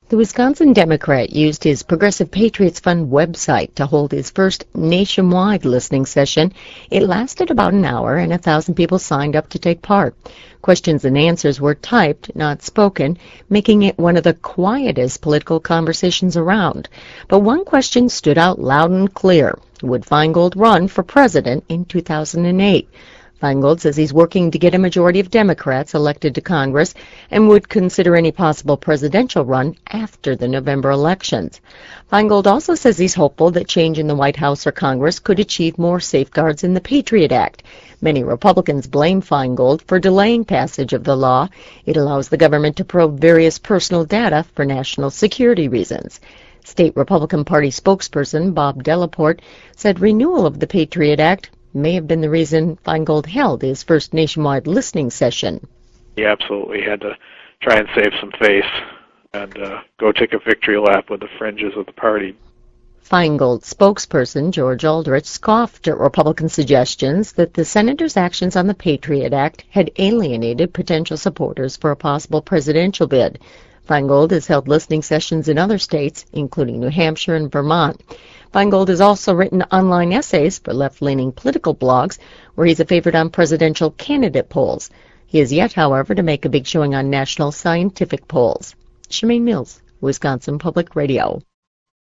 The Wisconsin Democrat used his Progressive Patriots Fund website to hold his first nationwide listening session. It lasted about an hour, and 1,000 people signed up to take part. Questions and answers were typed, not spoken, making it one of the quietest political conversations around. But one question stood out loud and clear. Would Feingold run for president in 2008? Feingold says he's working to get a majority of Democrats elected to Congress and would consider any possible presidential run after the November elections. Feingold also says he's hopeful that change in the White House or Congress could achieve more safeguards in the Patriot Act. Many Republicans blame Feingold for delaying passage of the law. It allows the government to probe various personal data for national security reasons. State Republican Party spokesperson Bob Delaporte said renewal of the Patriot Act may have been the reason Feingold held his first nationwide listening session. He absolutely had to try and save some face and go take a victory lap with the fringes of the party. Feingold spokesperson George Aldrich scoffed at Republican suggestions that the senator's actions on the Patriot Act had alienated potential supporters for a possible presidential bid. Feingold has held listening sessions in other states, including New Hampshire and Vermont. Feingold has also written online essays for left-leaning political blogs, where he's a favorite on presidential candidate polls. He has yet, however, to make a big showing on national scientific polls. Shemaine Mills, Wisconsin Public Radio.